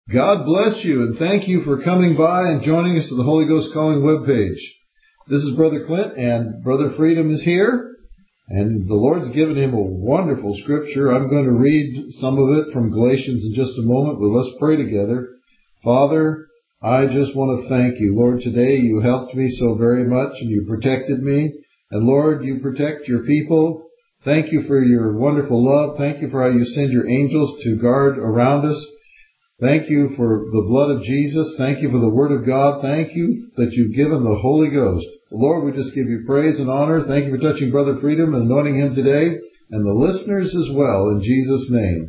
God bless you, and thank you for coming by and joining us at the Holy Ghost Calling webpage. This is Brother Clint, and Brother Freedom is here, and the Lord's given him a wonderful scripture. I'm going to read some of it from Galatians in just a moment, but let's pray together. Father, I just want to thank you. Lord, today you helped me so very much, and you protected me. And Lord, you protect your people. Thank you for your wonderful love. Thank you for how you send your angels to guard around us. Thank you for the blood of Jesus. Thank you for the Word of God. Thank you that you've given the Holy Ghost. Lord, we just give you praise and honor. Thank you for touching Brother Freedom and anointing him today, and the listeners as well, in Jesus' name.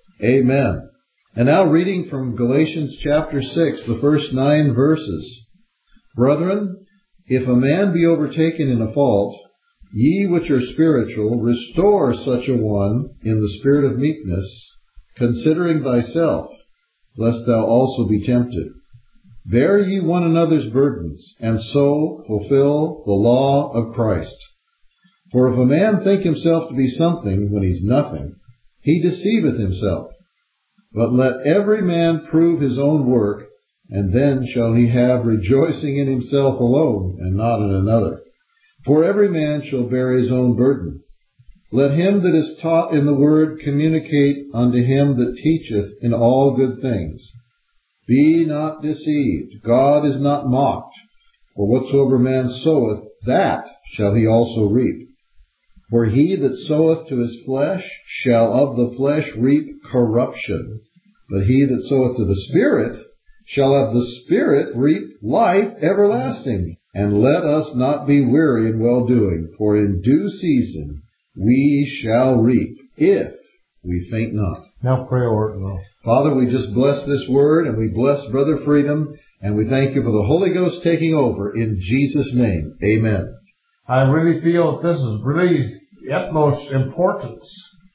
Amen. And now reading from Galatians chapter 6, the first 9 verses. Brethren, if a man be overtaken in a fault, ye which are spiritual, restore such a one in the spirit of meekness, considering thyself, lest thou also be tempted. Bear ye one another's burdens, and so fulfill the law of Christ. For if a man think himself to be something when he's nothing, he deceiveth himself. But let every man prove his own work, and then shall he have rejoicing in himself alone, and not in another. For every man shall bear his own burden. Let him that is taught in the word communicate unto him that teacheth in all good things. Be not deceived. God is not mocked. For whatsoever man soweth, that shall he also reap. For he that soweth to his flesh shall of the flesh reap corruption. But he that soweth to the Spirit shall of the Spirit reap life everlasting. And let us not be weary in well-doing, for in due season we shall reap, if we faint not. Now pray over it now. Father, we just bless this word, and we bless Brother Freedom, and we thank you for the Holy Ghost taking over in Jesus' name. Amen. I really feel that this is really the utmost importance.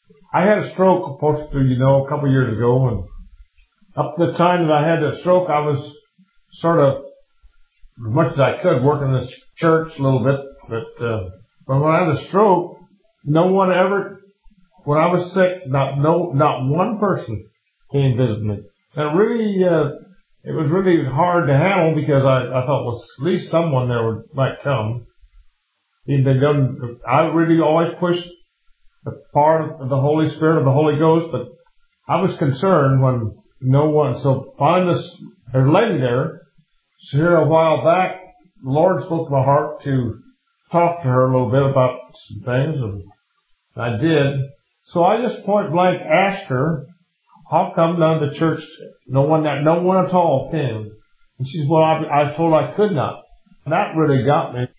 I had a stroke, a couple of years ago, and up to the time that I had the stroke, I was sort of, as much as I could, working in this church a little bit, but when I had a stroke, no one ever, when I was sick, not one person came visit me. And it was really hard to handle because I thought, well, at least someone there might come. I really always pushed the part of the Holy Spirit of the Holy Ghost, but I was concerned when no one, so finally there's a lady there. So here a while back, the Lord spoke to my heart to talk to her a little bit about some things, and I did. So I just point blank asked her, how come none of the church, no one at all came? And she said, well, I was told I could not. And that really got me.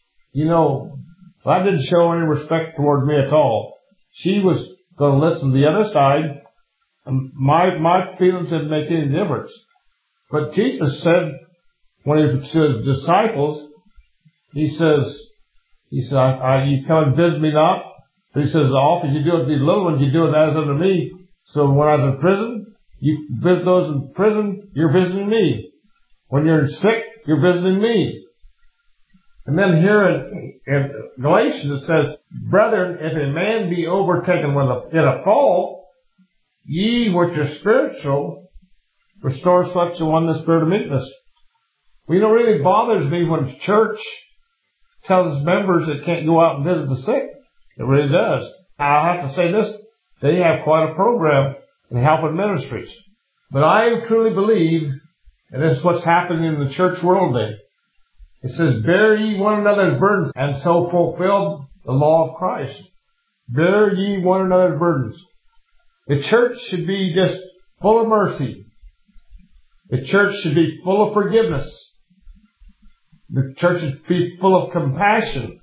That didn't show any respect toward me at all. She was going to listen to the other side, and my feelings didn't make any difference. But Jesus said, when he was to his disciples, he says, you come and visit me not. But he says, often you do it to the little ones, you do it as unto me. So when I was in prison, you visit those in prison, you're visiting me. When you're sick, you're visiting me. And then here in Galatians it says, brethren, if a man be overtaken in a fault, ye which are spiritual, restore such a one in the spirit of meekness. Well, it really bothers me when church tells members that can't go out and visit the sick. It really does. I have to say this, they have quite a program in helping ministries. But I truly believe, and this is what's happening in the church world today, it says, bear ye one another's burdens, and so fulfill the law of Christ. Bear ye one another's burdens. The church should be just full of mercy. The church should be full of forgiveness. The church should be full of compassion.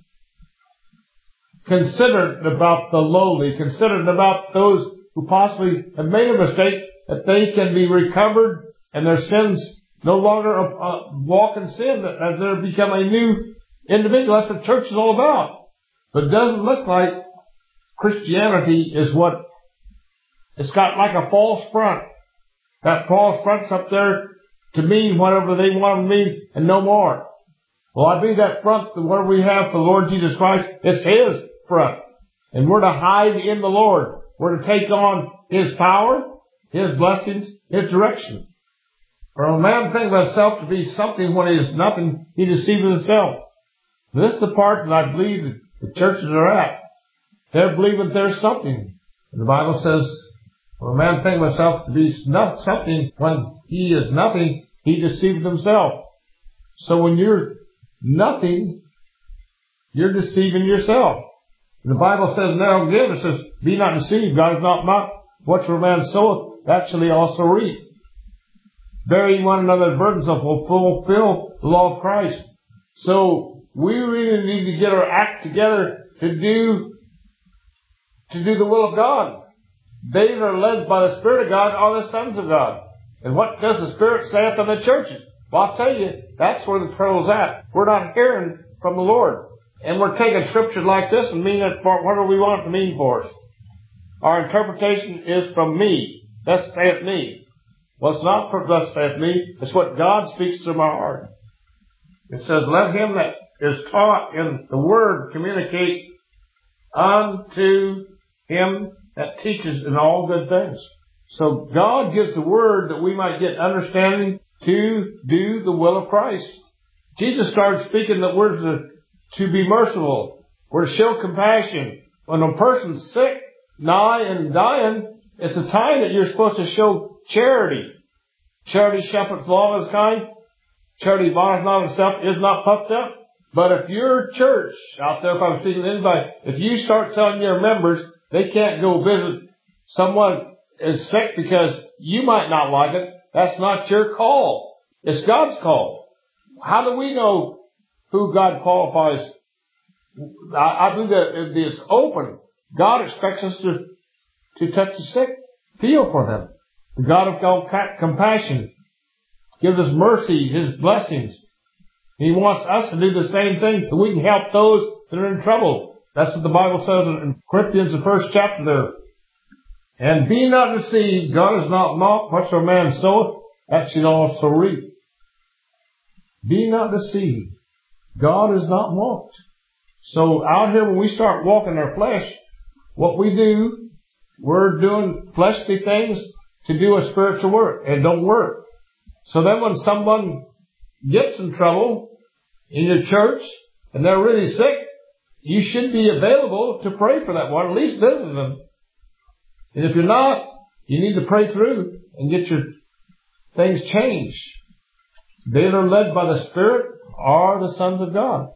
Considerate about the lowly. Considerate about those who possibly have made a mistake, that they can be recovered and their sins no longer walk in sin, as they become a new individual. That's what church is all about. But it doesn't look like Christianity is what, it's got like a false front. That false front's up there to mean whatever they want to mean and no more. Well, I believe that front, whatever we have for the Lord Jesus Christ, it's His front. And we're to hide in the Lord. We're to take on His power, His blessings, His direction. For a man think of himself to be something when he is nothing, he deceives himself. This is the part that I believe that the churches are at. They're believing there's something. And the Bible says, for a man think of himself to be not something when he is nothing, he deceives himself. So when you're nothing, you're deceiving yourself. And the Bible says now again, it says, be not deceived, God is not mocked. Whatsoever man soweth, that shall he also reap. Bearing one another's burdens of fulfill the law of Christ. So we really need to get our act together to do the will of God. They that are led by the Spirit of God are the sons of God. And what does the Spirit say unto the churches? Well, I'll tell you, that's where the trouble's at. We're not hearing from the Lord. And we're taking scriptures like this and meaning it for whatever we want it to mean for us. Our interpretation is from me. Thus saith me. Well, it's not for thus saith me. It's what God speaks to my heart. It says, let him that is taught in the word communicate unto him that teaches in all good things. So God gives the word that we might get understanding to do the will of Christ. Jesus started speaking that we're to be merciful. We're to show compassion. When a person's sick, nigh, and dying, it's a time that you're supposed to show charity. Charity shepherds all his kind. Charity vaunteth not himself, is not puffed up. But if your church out there, if I'm speaking to anybody, if you start telling your members they can't go visit someone is sick because you might not like it, that's not your call. It's God's call. How do we know who God qualifies? I believe that it's open. God expects us to touch the sick, feel for them. The God of compassion gives us mercy, His blessings. He wants us to do the same thing so we can help those that are in trouble. That's what the Bible says in Corinthians, the first chapter there. And be not deceived, God is not mocked. Whatsoever man soweth, that shall also reap. Be not deceived. God is not mocked. So out here when we start walking our flesh, what we do, we're doing fleshly things to do a spiritual work. And it don't work. So then when someone gets in trouble in your church and they're really sick, you should be available to pray for that one, at least visit them. And if you're not, you need to pray through and get your things changed. They that are led by the Spirit are the sons of God.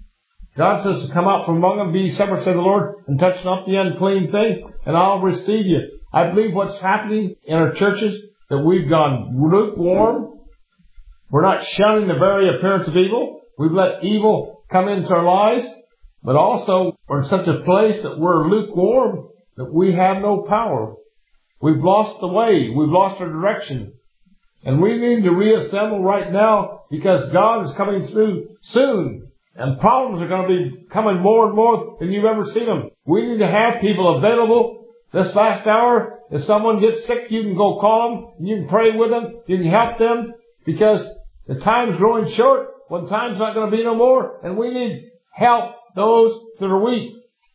God says to come out from among them, be separate, said the Lord, and touch not the unclean thing, and I'll receive you. I believe what's happening in our churches, that we've gone lukewarm. We're not shunning the very appearance of evil. We've let evil come into our lives. But also, we're in such a place that we're lukewarm that we have no power. We've lost the way. We've lost our direction. And we need to reassemble right now because God is coming through soon. And problems are going to be coming more and more than you've ever seen them. We need to have people available this last hour. If someone gets sick, you can go call them. You can pray with them. You can help them because the time's growing short when time's not going to be no more. And we need help those that are weak.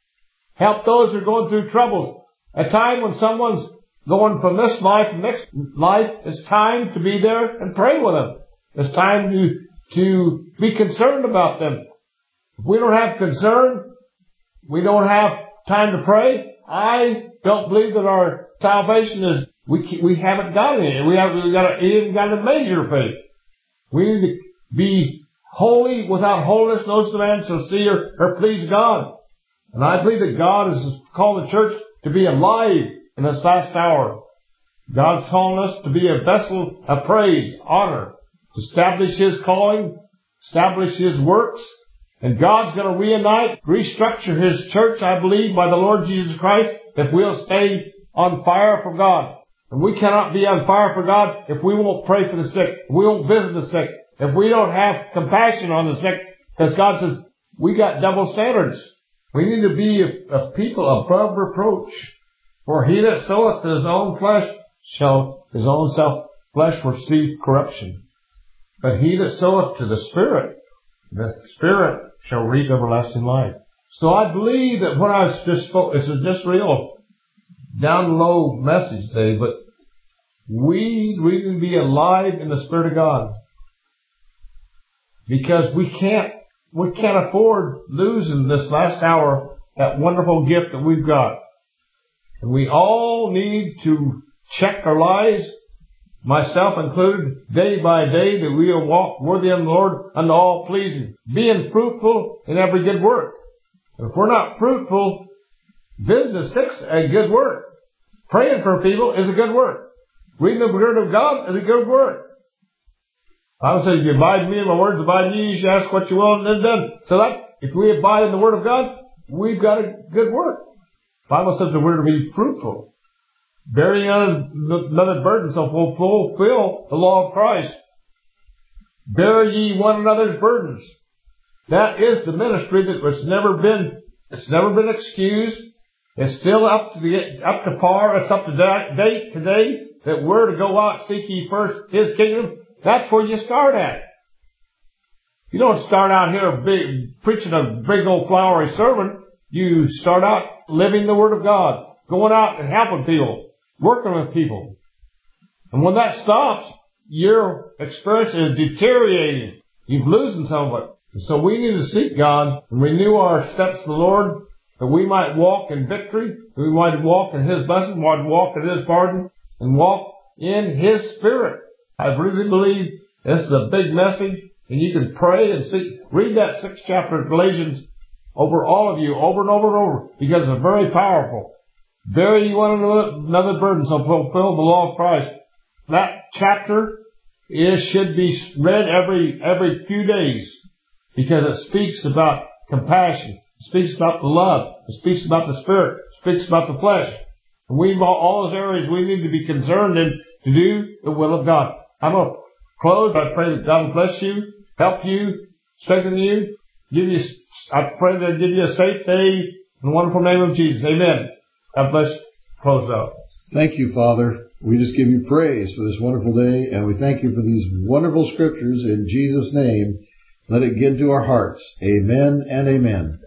Help those that are going through troubles. A time when someone's going from this life to next life, it's time to be there and pray with them. It's time to be concerned about them. If we don't have concern, we don't have time to pray. I don't believe that our salvation is, we haven't got any. We even got a measure of faith. We need to be holy. Without holiness, no man shall see or please God. And I believe that God has called the church to be alive in this last hour. God's calling us to be a vessel of praise, honor, to establish His calling, establish His works. And God's going to reunite, restructure His church, I believe, by the Lord Jesus Christ, if we'll stay on fire for God. And we cannot be on fire for God if we won't pray for the sick, if we won't visit the sick, if we don't have compassion on the sick, because God says, we got double standards. We need to be a people above reproach. For he that soweth to his own flesh shall his own flesh receive corruption. But he that soweth to the Spirit shall reap everlasting life. So I believe that when I just spoke, it's just real down low message today, but We need to be alive in the Spirit of God. Because we can't afford losing this last hour, that wonderful gift that we've got. And we all need to check our lives, myself included, day by day, that we will walk worthy of the Lord unto all pleasing, being fruitful in every good work. And if we're not fruitful, business is a good work. Praying for people is a good work. Reading the Word of God is a good work. I would say, if you abide in me and my words abide in you, you shall ask what you will and then done. So that, if we abide in the Word of God, we've got a good work. The Bible says that we're to be fruitful. Bearing another burden, so fulfill the law of Christ. Bear ye one another's burdens. That is the ministry that it's never been excused. It's still up to par. It's up to date today that we're to go out, seek ye first His kingdom. That's where you start at. You don't start out here preaching a big old flowery sermon. You start out living the Word of God, going out and helping people, working with people. And when that stops, your experience is deteriorating. You're losing some of it. And so we need to seek God and renew our steps to the Lord, that we might walk in victory, that we might walk in His blessing, might walk in His pardon, and walk in His Spirit. I really believe this is a big message, and you can pray and read that 6th chapter of Galatians over all of you, over and over and over, because it's very powerful. Bear ye one another burden, so fulfill the law of Christ. That chapter should be read every few days, because it speaks about compassion, it speaks about the love, it speaks about the Spirit, it speaks about the flesh. And all those areas we need to be concerned in to do the will of God. I'm going to close. I pray that God will bless you, help you, strengthen you, I pray that give you a safe day in the wonderful name of Jesus. Amen. God bless you. Close out. Thank you, Father. We just give you praise for this wonderful day, and we thank you for these wonderful scriptures in Jesus' name. Let it get into our hearts. Amen and amen.